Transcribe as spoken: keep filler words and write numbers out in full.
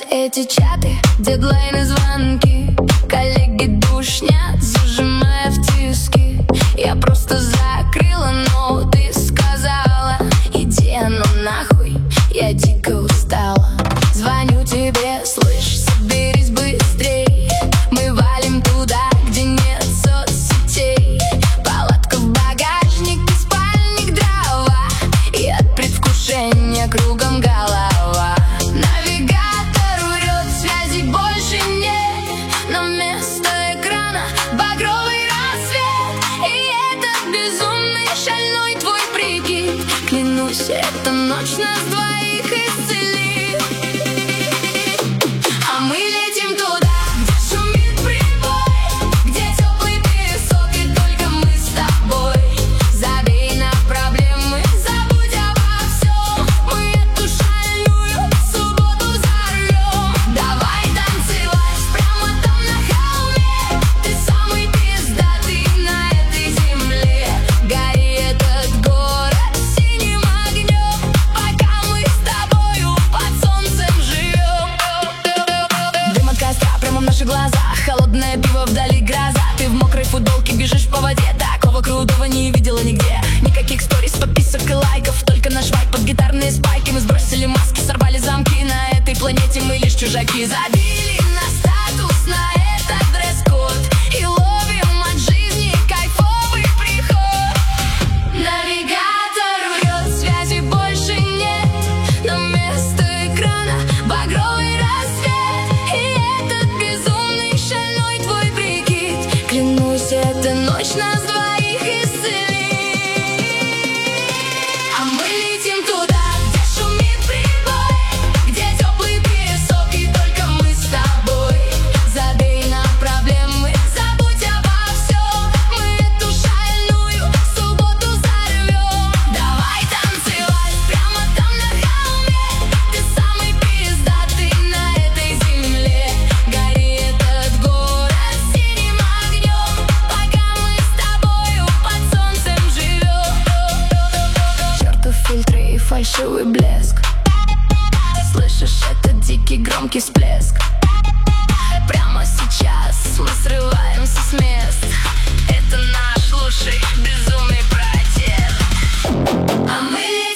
эти чаты, дедлайны, звонки. Коллеги душнят, зажимая в тиски. Я просто закрыла, но ты сказала: иди, ну нахуй, я дико устала. Звоню тебе, слышь, соберись быстрей. Мы валим туда, где нет соцсетей. Палатка в багажнике, спальник, дрова. И от предвкушения кругом голова. Навигатор врет, связи больше нет. Но вместо экрана багровый рассвет. И этот безумный, шальной твой прикид. Клянусь, эта ночь нас двоих исцелит. А мы летим туда, где шумит прибой, где теплый песок и только мы с тобой. Забей на проблемы, забудь обо всем. Мы эту шальную субботу взорвем. Давай танцевать прямо там на холме. Ты самый пиздатый на этой земле. Гори этот город синим огнем, пока мы с тобою под солнцем живем. Дым от костра прямо в наших глазах, холодное пиво вдали, гроза. Ты в мокрой футболке бежишь по воде. Такого крутого не видела нигде. Никаких сторис, подписок и лайков, только наш вайб под гитарные спайки. Мы сбросили маски, сорвали замки. На этой планете мы лишь чужаки. Забили на статус, на этот дресс-код и ловим от жизни кайфовый приход. Навигатор врет, связи больше нет. Но вместо экрана багровый рассвет. И этот безумный, шальной твой прикид. Клянусь, эта ночь нас двоих исцелит. А мы летим туда, где шумит прибой, где теплый песок и только мы с тобой. Забей на проблемы, забудь обо всем. Мы эту шальную субботу взорвем. Давай танцевать прямо там на холме. Ты самый пиздатый на этой земле. Гори этот город синим огнем, пока мы с тобою под солнцем живем. Чертов фильтры и фальшивый блеск. Слышишь этот дикий громкий всплеск? Прямо сейчас мы срываемся с мест. Это наш лучший безумный протест. А мы